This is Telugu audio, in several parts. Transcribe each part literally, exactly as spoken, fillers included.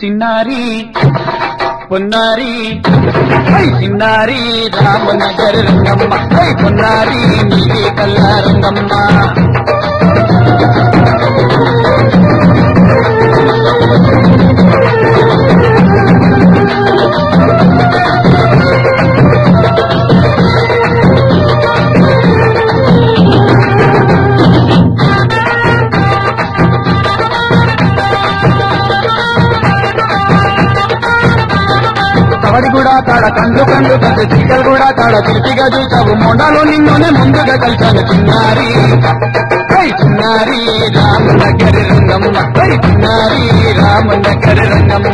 చిన్నారి పొన్నారి హై చిన్నారి రామనగర్ రంగమ్మ హై పొన్నారి నీలి కల్ల రంగమ్మ కూడా కాడ కండు కండు పెద్ద చీకలు కూడా కాడ చిరిపిగా చూసావు మొండాలో నిన్నునే ముందుగా కలిశాను చిన్నారి హై చిన్నారి రామనగరి రంగమ్మ హై చిన్నారి రామనగరి రంగమ్మ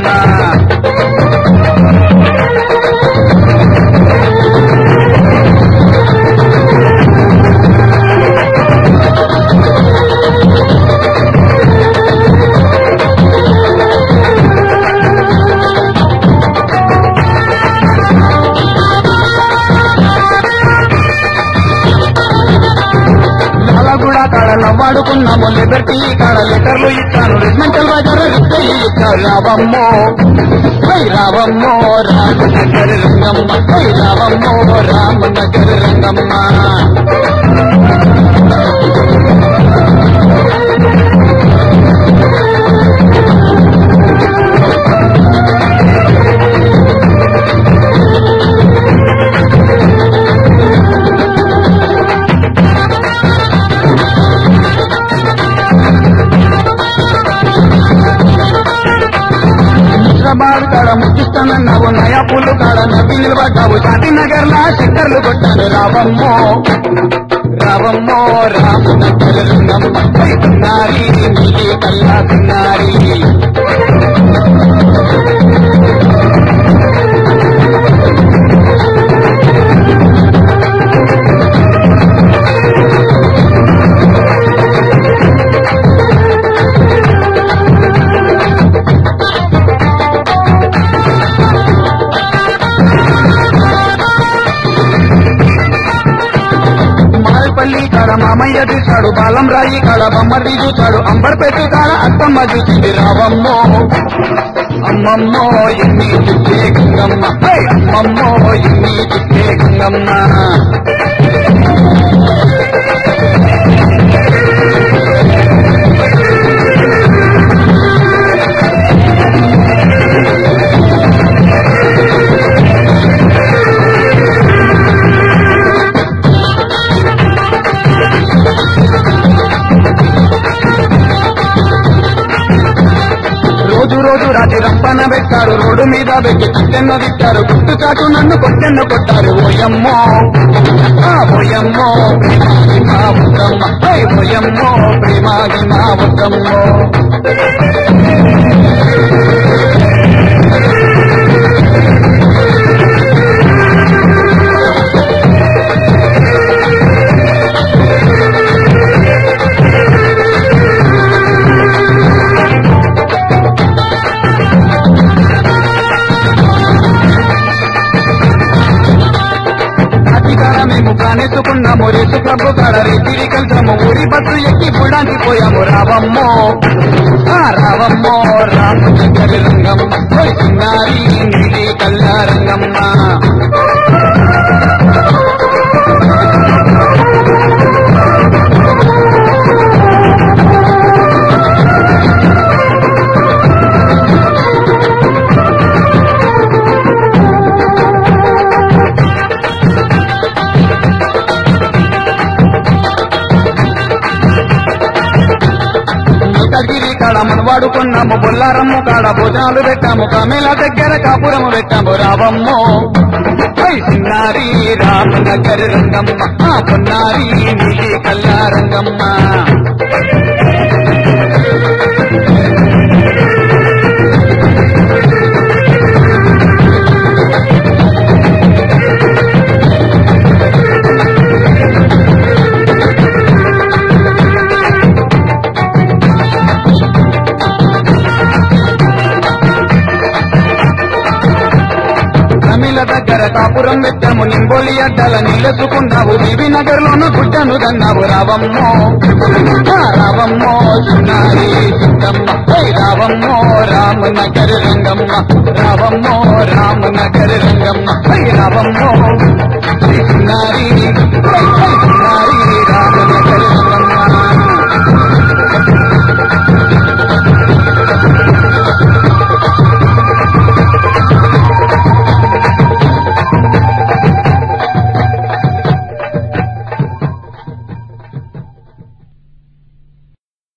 వాడుకున్నాము లిబర్టీ కాడ లెటర్లు ఇచ్చాను రిజ్మెంటల్ బజార్ రిప్లై ఇచ్చారు రావమ్మో హై రావమ్మో రామనగరి రంగమ్మ హై రావమ్మో రామనగరి రంగమ్మ కాడ ముచ్చిస్తానన్నావు నయా పూలు కాడ నవ్వి నిలబడ్డావు శాంతినగర్ లా చక్కర్లు కొట్టాను రావమ్మో రావమ్మో రామనగరి రంగమ్మ హై చిన్నారి నీలి కల్ల చిన్నారి కాడ మామయ్య చూశాడు బాలం రాయి కాడ బొమ్మర్ది చూశాడు అంబర్పేట కాడ అత్తమ్మ చూసింది రావమ్మో అమ్మమ్మో ఎన్ని చుట్టే గంగమ్మ హై అమ్మమ్మో ఎన్ని చుట్టే గంగమ్మ రోజు రోజు రాత్రి రంపన పెట్టారు రోడ్డు మీద పెట్టి చిట్టెన్న తిట్టారు గుట్టు చాటు నన్ను కొట్టెన్న కొట్టారు ఓయమ్మో ఆ ఓయమ్మో ప్రేమాది మా ఉత్తమ్మ హై ఓయమ్మో ప్రేమాది మా ఉత్తమ్మో మేము కానెత్తుకున్నాము రేసు క్లబ్ కాడ రేతిరి కలిసాము ఊరి బస్సు ఎక్కి పుడానికి పోయాము రావమ్మో ఆ రావమ్మో రామనగరి రంగమ్మ హై చిన్నారి నీలి కల్ల రంగమ్మ కాడ మనవాడుకున్నాము బొల్లారమ్ము కాడ భోజనాలు పెట్టాము కామేల దగ్గర కాపురము పెట్టాము రావమ్మో హై చిన్నారి రామనగరి రంగమ్మ ఆ పొన్నారి నీలి కల్ల రంగమ్మ దగ్గర కాపురం పెట్టాము నింబోలి అడ్డాల నీళ్ళెత్తుకున్నావు బీబీ నగర్ లోను గుడ్డను దన్నావు రావమ్మో రావమ్మో చిన్నారి చిత్తమ్మ రావమ్మో రామనగరి రంగ రావమ్మో రామనగరి రంగమ్మ హై రావమ్మో